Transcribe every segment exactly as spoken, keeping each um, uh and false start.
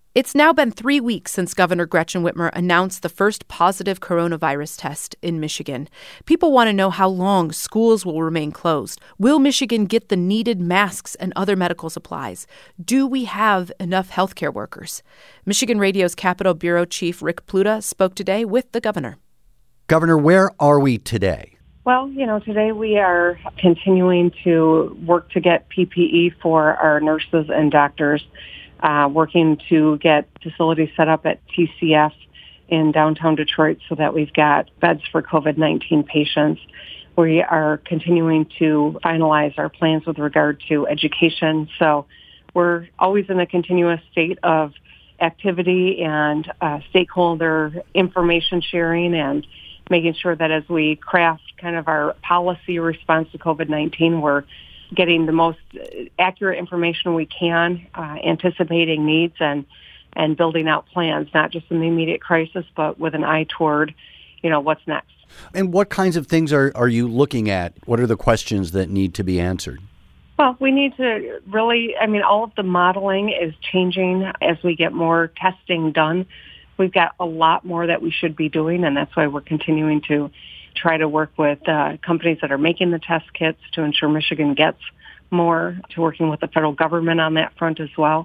It's now been three weeks since Governor Gretchen Whitmer announced the first positive coronavirus test in Michigan. People want to know how long schools will remain closed. Will Michigan get the needed masks and other medical supplies? Do we have enough healthcare workers? Michigan Radio's Capitol Bureau Chief Rick Pluta spoke today with the governor. Governor, where are we today? Well, you know, today we are continuing to work to get P P E for our nurses and doctors. Uh, working to get facilities set up at T C F in downtown Detroit so that we've got beds for COVID nineteen patients. We are continuing to finalize our plans with regard to education. So we're always in a continuous state of activity and uh, stakeholder information sharing and making sure that as we craft kind of our policy response to COVID nineteen, we're getting the most accurate information we can, uh, anticipating needs and, and building out plans, not just in the immediate crisis, but with an eye toward, you know, what's next. And what kinds of things are, are you looking at? What are the questions that need to be answered? Well, we need to really, I mean, all of the modeling is changing as we get more testing done. We've got a lot more that we should be doing, and that's why we're continuing to try to work with uh, companies that are making the test kits to ensure Michigan gets more, to working with the federal government on that front as well,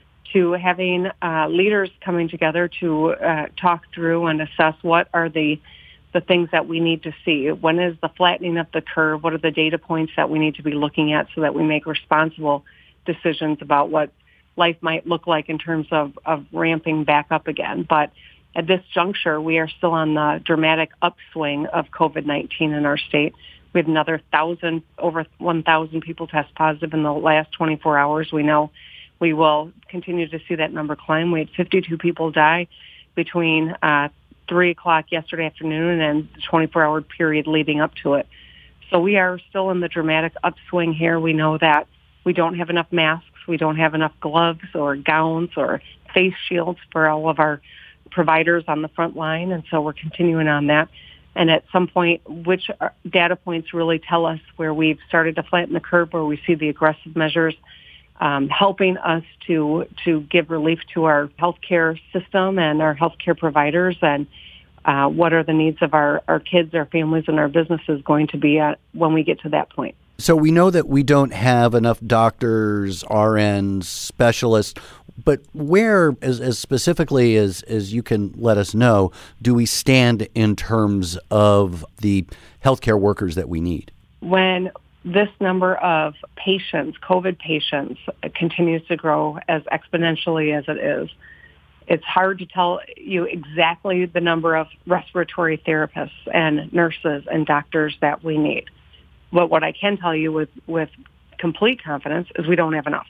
to having uh, leaders coming together to uh, talk through and assess what are the the things that we need to see. When is the flattening of the curve? What are the data points that we need to be looking at so that we make responsible decisions about what life might look like in terms of, of ramping back up again. But at this juncture, we are still on the dramatic upswing of COVID nineteen in our state. We had another thousand, over one thousand people test positive in the last twenty-four hours. We know we will continue to see that number climb. We had fifty-two people die between uh, three o'clock yesterday afternoon and the twenty-four hour period leading up to it. So we are still in the dramatic upswing here. We know that we don't have enough masks. We don't have enough gloves or gowns or face shields for all of our providers on the front line, and so we're continuing on that. And at some point, which data points really tell us where we've started to flatten the curve, where we see the aggressive measures um, helping us to to give relief to our healthcare system and our healthcare providers, and uh, what are the needs of our, our kids, our families, and our businesses going to be at when we get to that point. So we know that we don't have enough doctors, R Ns, specialists, but where, as, as specifically as, as you can let us know, do we stand in terms of the healthcare workers that we need? When this number of patients, COVID patients, continues to grow as exponentially as it is, it's hard to tell you exactly the number of respiratory therapists and nurses and doctors that we need. But what I can tell you with, with complete confidence is we don't have enough.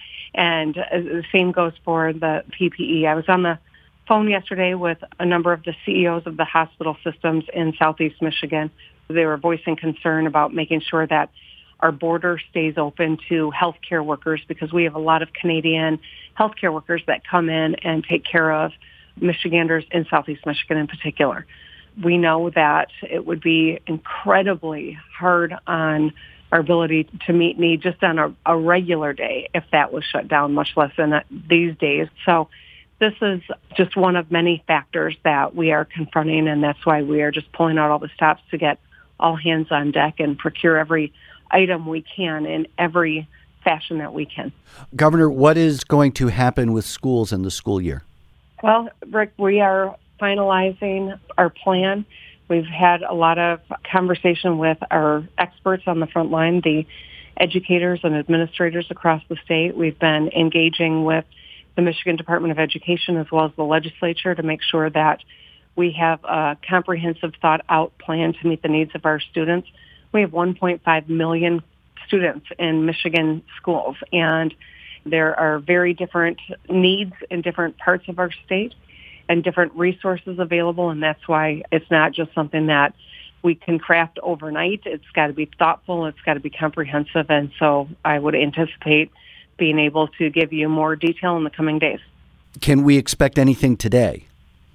And uh, the same goes for the P P E. I was on the phone yesterday with a number of the C E Os of the hospital systems in Southeast Michigan. They were voicing concern about making sure that our border stays open to healthcare workers, because we have a lot of Canadian healthcare workers that come in and take care of Michiganders in Southeast Michigan in particular. We know that it would be incredibly hard on our ability to meet need just on a, a regular day if that was shut down, much less than these days. So this is just one of many factors that we are confronting, and that's why we are just pulling out all the stops to get all hands on deck and procure every item we can in every fashion that we can. Governor, what is going to happen with schools in the school year? Well, Rick, we are finalizing our plan. We've had a lot of conversation with our experts on the front line, the educators and administrators across the state. We've been engaging with the Michigan Department of Education as well as the legislature to make sure that we have a comprehensive, thought-out plan to meet the needs of our students. We have one point five million students in Michigan schools, and there are very different needs in different parts of our state and different resources available, and that's why it's not just something that we can craft overnight. It's got to be thoughtful. It's got to be comprehensive, and so I would anticipate being able to give you more detail in the coming days. Can we expect anything today?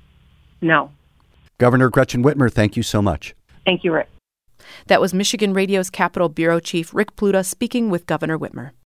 No. Governor Gretchen Whitmer, thank you so much. Thank you, Rick. That was Michigan Radio's Capitol Bureau Chief Rick Pluta speaking with Governor Whitmer.